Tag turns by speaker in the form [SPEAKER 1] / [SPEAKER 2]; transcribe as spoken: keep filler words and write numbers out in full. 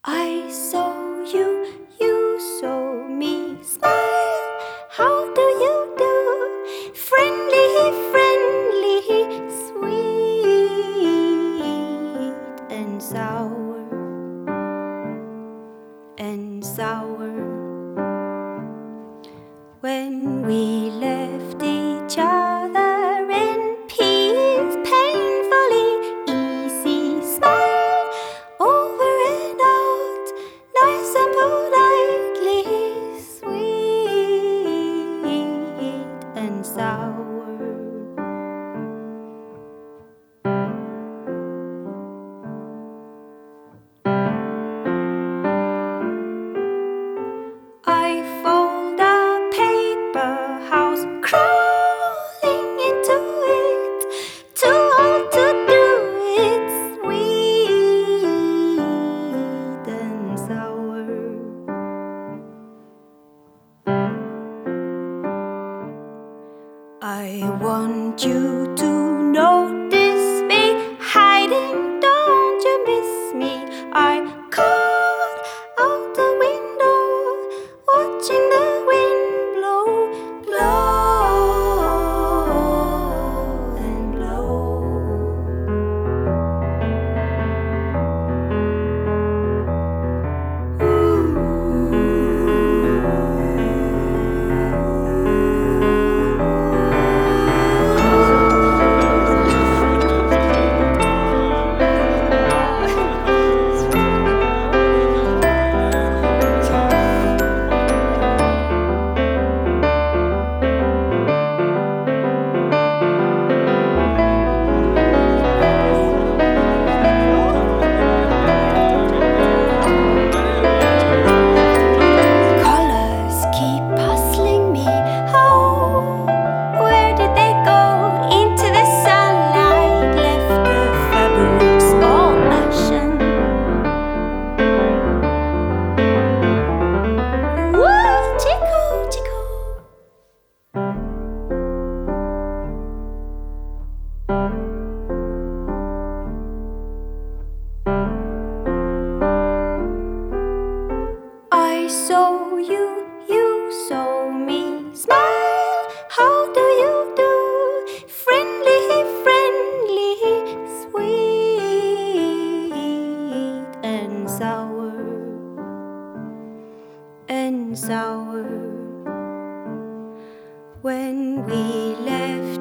[SPEAKER 1] I saw you, you saw me. Smile, how do you do? Friendly, friendly, sweet and sour, and sour. When we left each other in peace, painfully easy, smile over and out, nice and politely, sweet and sour. I fold a paper house, crawling into it, too old to do it, sweet and sour. I want you to notice me hiding, don't you miss me? I caught out the window, watching the wind blow, blow and blow. I saw you, you saw me. Smile, how do you do? Friendly, friendly, sweet and sour, and sour. When we left